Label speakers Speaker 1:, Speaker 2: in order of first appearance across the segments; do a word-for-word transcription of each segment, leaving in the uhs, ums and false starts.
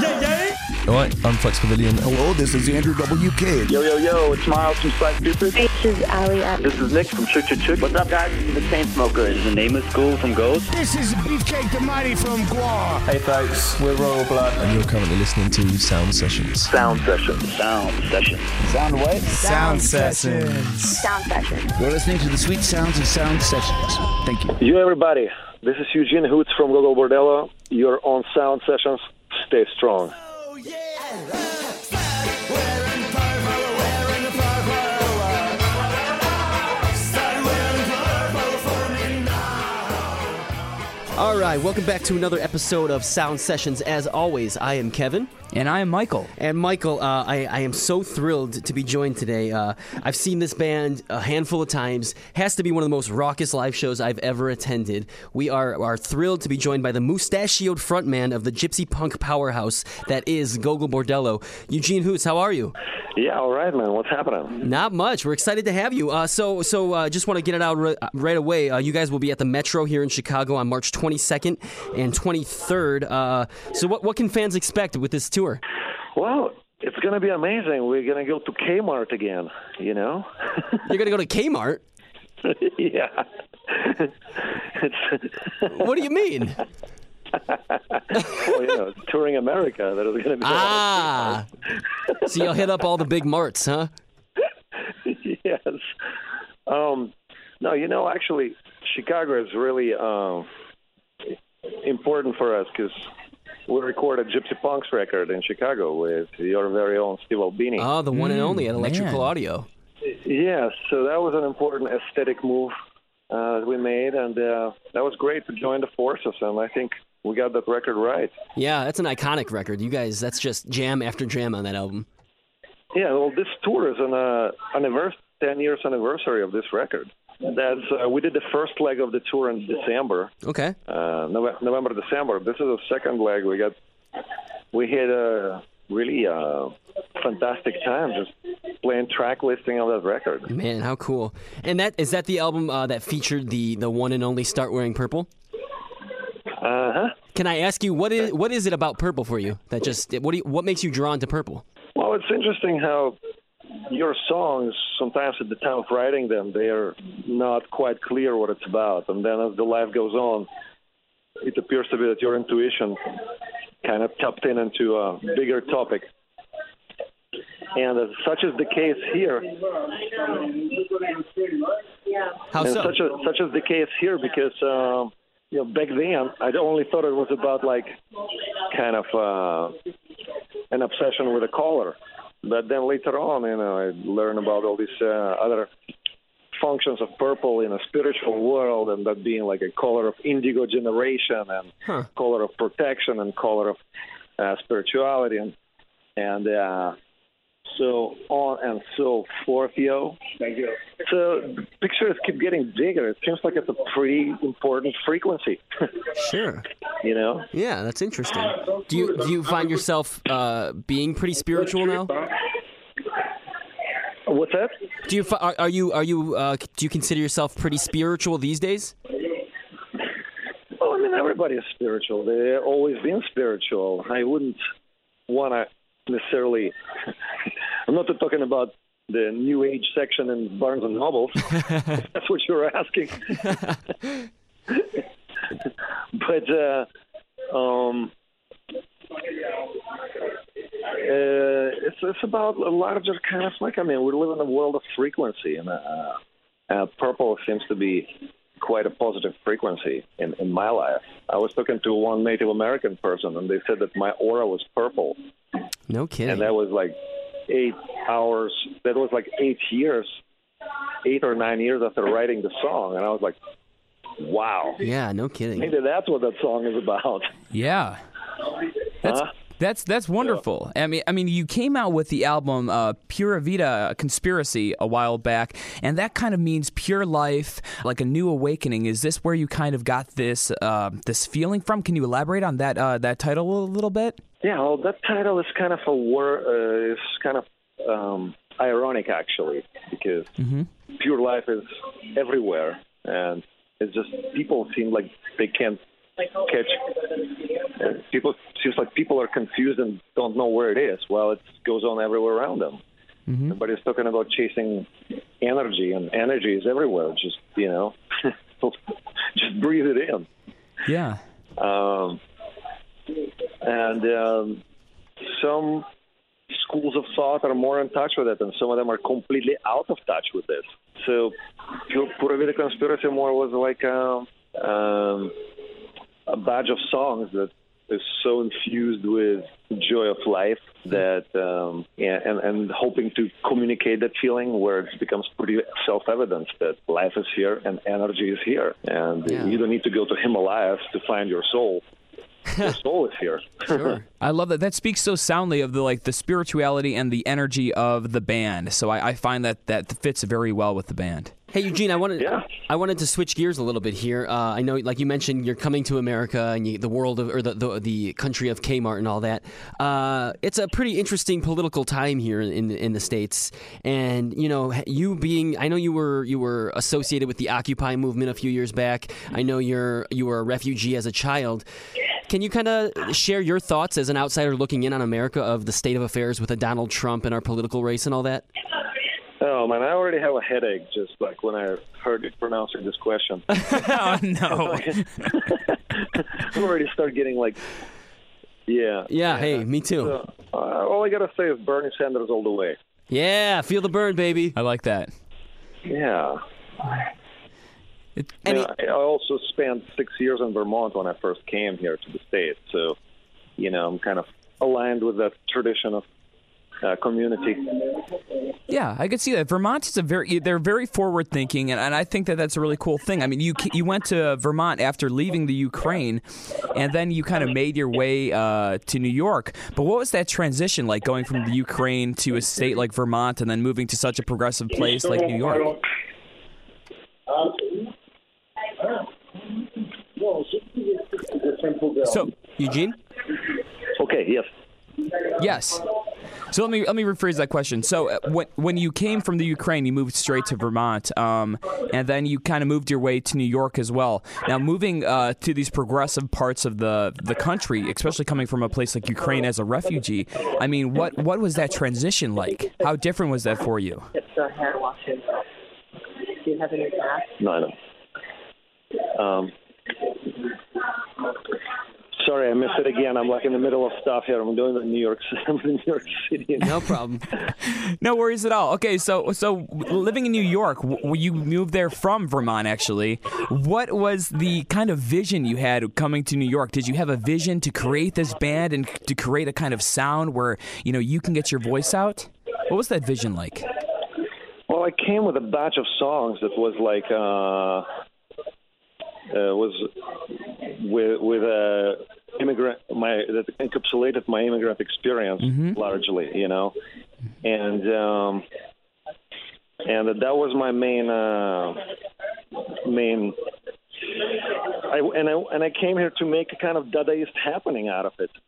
Speaker 1: Yeah, yeah.
Speaker 2: All right, I'm Flex Pavilion.
Speaker 3: Hello, this is Andrew W K.
Speaker 4: Yo, yo, yo, it's Miles from Psych Stupid.
Speaker 5: This is Ali.
Speaker 4: This is Nick from Chick Chick Chick. What's up, guys? This is the Chainsmokers. This is the Name of School from Ghost.
Speaker 1: This is Beefcake the Mighty from Guar.
Speaker 6: Hey folks, we're Royal Blood.
Speaker 2: And you're currently listening to Sound Sessions.
Speaker 4: Sound Sessions. Sound Sessions.
Speaker 3: Sound what?
Speaker 1: Sound Sessions.
Speaker 5: Sound Session.
Speaker 3: You're listening to the sweet sounds of Sound Sessions. Thank you.
Speaker 7: Yo, everybody. This is Eugene Hoots from Gogol Bordello. You're on Sound Sessions. Stay strong.
Speaker 1: Oh, yeah.
Speaker 8: All right, welcome back to another episode of Sound Sessions. As always, I am Kevin.
Speaker 9: And I am Michael.
Speaker 8: And Michael, uh, I, I am so thrilled to be joined today. Uh, I've seen this band a handful of times. Has to be one of the most raucous live shows I've ever attended. We are, are thrilled to be joined by the mustachioed frontman of the gypsy punk powerhouse that is Gogol Bordello. Eugene Hoots, how are you?
Speaker 7: Yeah, all right, man. What's happening?
Speaker 8: Not much. We're excited to have you. Uh, so, so uh, just want to get it out r- right away. Uh, you guys will be at the Metro here in Chicago on March twenty-second and twenty-third. Uh, so, what what can fans expect with this tour?
Speaker 7: Well, it's going to be amazing. We're going to go to Kmart again, you know?
Speaker 8: You're going to go to Kmart?
Speaker 7: Yeah. it's
Speaker 8: What do you mean?
Speaker 7: well, you know, touring America. That is going to be
Speaker 8: Ah. So you'll hit up all the big marts, huh?
Speaker 7: Yes. Um, no, you know, actually, Chicago is really um, important for us because we recorded Gypsy Punk's record in Chicago with your very own Steve Albini.
Speaker 8: Oh, the one and only at Electrical
Speaker 9: man.
Speaker 8: Audio.
Speaker 7: Yes, so that was an important aesthetic move uh, that we made, and uh, that was great to join the forces, and I think we got that record right.
Speaker 8: Yeah, that's an iconic record. You guys, that's just jam after jam on that album.
Speaker 7: Yeah, well, this tour is an uh, annivers- ten years anniversary of this record. That's uh, we did the first leg of the tour in December.
Speaker 8: Okay.
Speaker 7: Uh, November, November, December. This is the second leg. We got we had a really uh, fantastic time just playing track listing of that record.
Speaker 8: Man, how cool! And that is that the album uh, that featured the the one and only Start Wearing Purple?
Speaker 7: Uh huh.
Speaker 8: Can I ask you what is what is it about Purple for you that just what do you, what makes you drawn to Purple?
Speaker 7: Well, it's interesting how your songs, sometimes at the time of writing them, they are not quite clear what it's about. And then as the life goes on, it appears to be that your intuition kind of tapped in into a bigger topic. And as such is the case here.
Speaker 8: How
Speaker 7: and
Speaker 8: so?
Speaker 7: Such, a, such is the case here because, um, you know, back then, I only thought it was about, like, kind of uh, an obsession with a color. But then later on, you know, I learned about all these uh, other functions of purple in a spiritual world, and that being like a color of indigo generation and
Speaker 8: Huh.
Speaker 7: color of protection and color of uh, spirituality and and uh, so on and so forth, yo. Thank you. So the pictures keep getting bigger. It seems like it's a pretty important frequency.
Speaker 8: Sure.
Speaker 7: You know?
Speaker 8: Yeah, that's interesting. Do you do you find yourself uh, being pretty spiritual now?
Speaker 7: What's that?
Speaker 8: Do you fi- are, are you are you uh, do you consider yourself pretty spiritual these days?
Speaker 7: Well, I mean, everybody is spiritual. They've always been spiritual. I wouldn't want to necessarily. I'm not talking about the New Age section in Barnes and Nobles. If that's what you're asking. But uh, um, uh, it's it's about a larger kind of like I mean, we live in a world of frequency, and uh, uh, purple seems to be quite a positive frequency in, in my life. I was talking to one Native American person, and they said that my aura was purple.
Speaker 8: No kidding.
Speaker 7: And that was like eight hours. That was like eight years, eight or nine years after writing the song. And I was like, wow.
Speaker 8: Yeah, no kidding.
Speaker 7: Maybe that's what that song is about.
Speaker 9: Yeah. That's
Speaker 7: Huh?
Speaker 9: that's that's wonderful. I mean, I mean, you came out with the album uh, Pura Vida Conspiracy a while back, and that kind of means pure life, like a new awakening. Is this where you kind of got this uh, this feeling from? Can you elaborate on that uh, that title a little bit?
Speaker 7: Yeah, well, that title is kind of a word. Uh, is kind of um, ironic, actually, because
Speaker 9: Mm-hmm.
Speaker 7: pure life is everywhere, and it's just people seem like they can't catch. Uh, people seems like people are confused and don't know where it is. Well, it goes on everywhere around them. Mm-hmm. Everybody's talking about chasing energy, and energy is everywhere. Just, you know, just breathe it in.
Speaker 9: Yeah.
Speaker 7: Um, and um, some schools of thought are more in touch with it, and some of them are completely out of touch with this. So, Pura Vida Conspiracy more was like a, um, a badge of songs that is so infused with joy of life that, um, yeah, and, and hoping to communicate that feeling where it becomes pretty self-evident that life is here and energy is here. And yeah. you don't need to go to Himalayas to find your soul. Your soul is here.
Speaker 9: Sure. I love that. That speaks so soundly of the like the spirituality and the energy of the band. So I, I find that that fits very well with the band.
Speaker 8: Hey, Eugene, I wanted
Speaker 7: yeah.
Speaker 8: I wanted to switch gears a little bit here. Uh, I know, like you mentioned, you're coming to America and you, the world of, or the, the the country of Kmart and all that. Uh, it's a pretty interesting political time here in in the States. And you know, you being, I know you were you were associated with the Occupy movement a few years back. I know you're you were a refugee as a child. Can you kind of share your thoughts as an outsider looking in on America of the state of affairs with a Donald Trump and our political race and all that?
Speaker 7: Oh, man, I already have a headache just like when I heard you pronouncing this question.
Speaker 9: Oh, no.
Speaker 7: I already start getting like, yeah.
Speaker 8: Yeah, hey, me too.
Speaker 7: So, uh, all I got to say is Bernie Sanders all the way.
Speaker 8: Yeah, feel the burn, baby.
Speaker 9: I like that.
Speaker 7: Yeah.
Speaker 9: It,
Speaker 7: you know, I also spent six years in Vermont when I first came here to the States. So, you know, I'm kind of aligned with that tradition of Uh, community.
Speaker 9: Yeah, I could see that. Vermont is a very, they're very forward thinking, and, and I think that that's a really cool thing. I mean, you you went to Vermont after leaving the Ukraine, and then you kind of made your way uh, to New York. But what was that transition like, going from the Ukraine to a state like Vermont and then moving to such a progressive place like New York? So,
Speaker 8: Eugene?
Speaker 7: Okay, yes.
Speaker 9: Yes. So let me let me rephrase that question. So uh, when when you came from the Ukraine, you moved straight to Vermont, um, and then you kind of moved your way to New York as well. Now, moving uh, to these progressive parts of the, the country, especially coming from a place like Ukraine as a refugee, I mean, what, what was that transition like? How different was that for you?
Speaker 5: It's the hair washing. Do you have any back?
Speaker 7: No, I don't. Um, Sorry, I missed it again. I'm like in the middle of stuff here. I'm doing the New York, I'm in New York City.
Speaker 8: No problem.
Speaker 9: No worries at all. Okay, so so living in New York, w- you moved there from Vermont, actually. What was the kind of vision you had coming to New York? Did you have a vision to create this band and to create a kind of sound where, you know, you can get your voice out? What was that vision like?
Speaker 7: Well, I came with a batch of songs that was like uh, uh, was with with a immigrant my that encapsulated my immigrant experience mm-hmm. largely, you know, and um, and that was my main uh, main. I and I and I came here to make a kind of Dadaist happening out of it,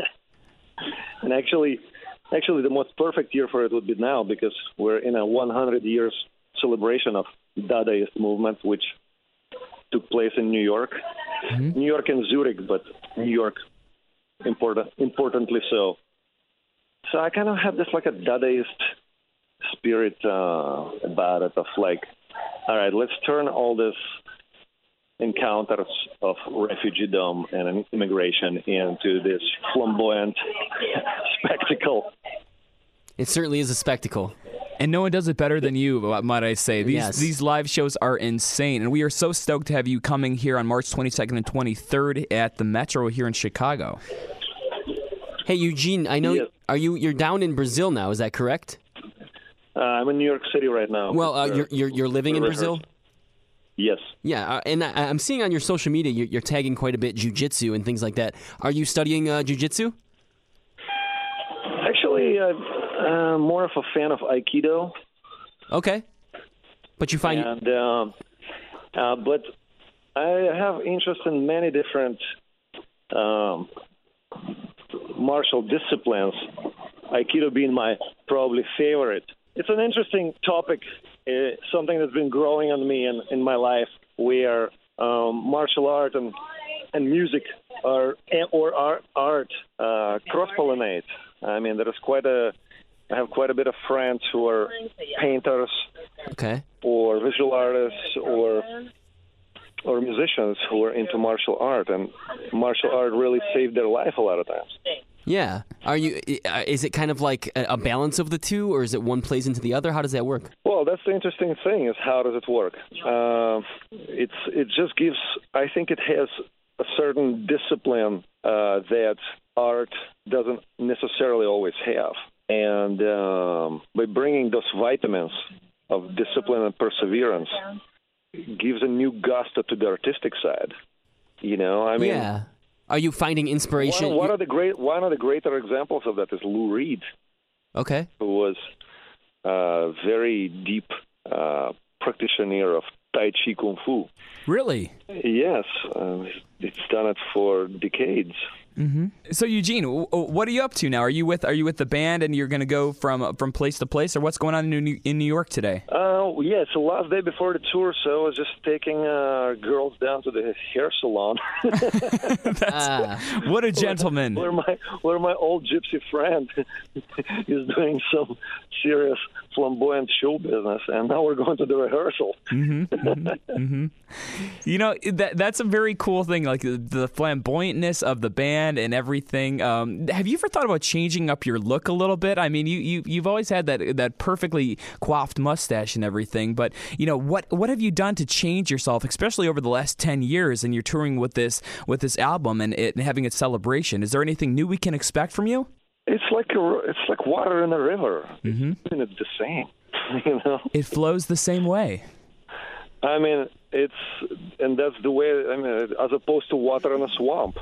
Speaker 7: and actually. Actually, the most perfect year for it would be now because we're in a one hundred years celebration of Dadaist movement, which took place in New York, mm-hmm. New York and Zurich, but New York important, importantly so. So I kind of had this like a Dadaist spirit uh, about it of like, all right, let's turn all this encounters of refugeedom and immigration into this flamboyant spectacle.
Speaker 8: It certainly is a spectacle.
Speaker 9: And no one does it better than you, might I say. These
Speaker 8: yes.
Speaker 9: these live shows are insane, and we are so stoked to have you coming here on March twenty-second and twenty-third at the Metro here in Chicago.
Speaker 8: Hey, Eugene, I know
Speaker 7: yes.
Speaker 8: are you you're down in Brazil now? Is that correct?
Speaker 7: Uh, I'm in New York City right now.
Speaker 8: Well, uh, you're, you're you're living in Brazil.
Speaker 7: Yes.
Speaker 8: Yeah, uh, and I, I'm seeing on your social media you're, you're tagging quite a bit jiu-jitsu and things like that. Are you studying uh, jiu-jitsu?
Speaker 7: Actually, I'm uh, more of a fan of Aikido.
Speaker 8: Okay. But you find...
Speaker 7: And, uh, uh, but I have interest in many different um, martial disciplines, Aikido being my probably favorite. It's an interesting topic, uh, something that's been growing on me in, in my life, where um, martial art and, and music or or art, art uh, cross-pollinate. I mean, there is quite a. I have quite a bit of friends who are painters,
Speaker 8: okay,
Speaker 7: or visual artists, or or musicians who are into martial art, and martial art really saved their life a lot of times.
Speaker 8: Yeah. Are you? Is it kind of like a balance of the two, or is it one plays into the other? How does that work?
Speaker 7: Well, that's the interesting thing: is how does it work? Uh, it's it just gives. I think it has a certain discipline uh, that art doesn't necessarily always have, and um, by bringing those vitamins of discipline and perseverance, gives a new gusto to the artistic side. You know, I mean.
Speaker 8: Yeah. Are you finding inspiration?
Speaker 7: One, one of the great, one of the greater examples of that is Lou Reed.
Speaker 8: Okay.
Speaker 7: Who was a very deep uh, practitioner of Tai Chi Kung Fu.
Speaker 9: Really?
Speaker 7: Yes, uh, he's done it for decades.
Speaker 9: Mm-hmm. So Eugene, w- what are you up to now? Are you with Are you with the band, and you're going to go from from place to place, or what's going on in New in New York today?
Speaker 7: Uh, yeah, it's the last day before the tour, so I was just taking uh, girls down to the hair salon.
Speaker 9: That's, ah. What a gentleman!
Speaker 7: Where, where my where my old gypsy friend is doing some serious flamboyant show business, and now we're going to the rehearsal.
Speaker 9: Mm-hmm, mm-hmm, mm-hmm. You know, that that's a very cool thing, like the, the flamboyantness of the band and everything. Um, have you ever thought about changing up your look a little bit? I mean, you, you, you've always had that that perfectly coiffed mustache and everything, but, you know, what what have you done to change yourself, especially over the last ten years, and you're touring with this with this album and, it, and having its celebration? Is there anything new we can expect from you?
Speaker 7: It's like a, it's like water in a river.
Speaker 9: Mm-hmm.
Speaker 7: And it's the same, you know?
Speaker 9: It flows the same way.
Speaker 7: I mean, it's, and that's the way, I mean, as opposed to water in a swamp.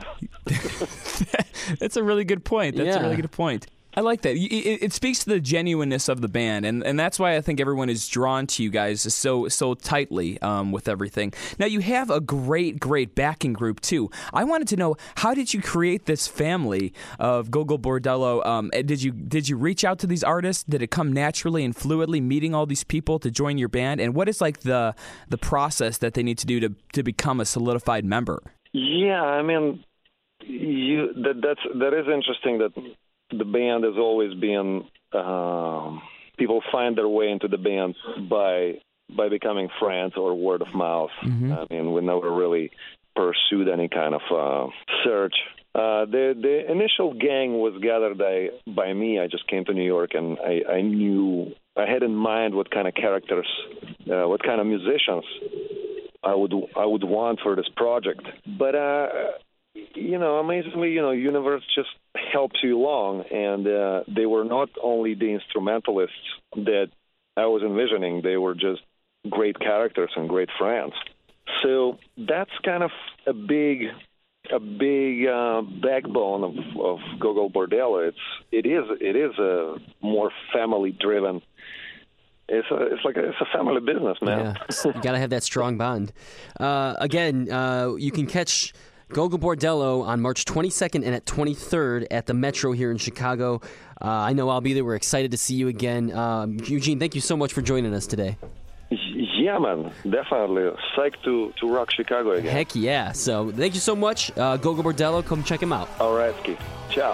Speaker 9: That's a really good point. That's
Speaker 8: yeah.
Speaker 9: a really good point. I like that. It, it speaks to the genuineness of the band, and, and that's why I think everyone is drawn to you guys so so tightly um, with everything. Now, you have a great, great backing group, too. I wanted to know, how did you create this family of Gogol Bordello? Um, did you did you reach out to these artists? Did it come naturally and fluidly, meeting all these people to join your band? And what is like the the process that they need to do to, to become a solidified member?
Speaker 7: Yeah, I mean, you that that's that is interesting that the band has always been, uh, people find their way into the band by by becoming friends or word of mouth. Mm-hmm. I mean, we never really pursued any kind of uh, search. Uh, the the initial gang was gathered by, by me. I just came to New York, and I, I knew, I had in mind what kind of characters, uh, what kind of musicians I would I would want for this project. But, uh, you know, amazingly, you know, universe just helps you along, and uh, they were not only the instrumentalists that I was envisioning, they were just great characters and great friends. So that's kind of a big, a big uh, backbone of, of Gogol Bordello. It's it is it is a more family driven. It's a, it's like a, it's a family business, man.
Speaker 8: Yeah, you got to have that strong bond. Uh, again, uh, you can catch Gogol Bordello on March twenty-second and at twenty-third at the Metro here in Chicago. Uh, I know I'll be there. We're excited to see you again. Um, Eugene, thank you so much for joining us today.
Speaker 7: Yeah, man, definitely. Psyched to, to rock Chicago again.
Speaker 8: Heck yeah. So thank you so much. Uh, Gogol Bordello, come check him out.
Speaker 7: All right, Ski. Ciao.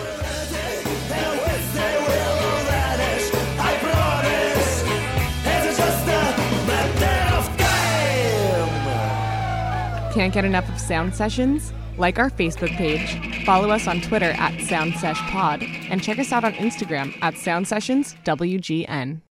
Speaker 10: Can't get enough of Sound Sessions? Like our Facebook page, follow us on Twitter at SoundSeshPod, and check us out on Instagram at SoundSessionsWGN.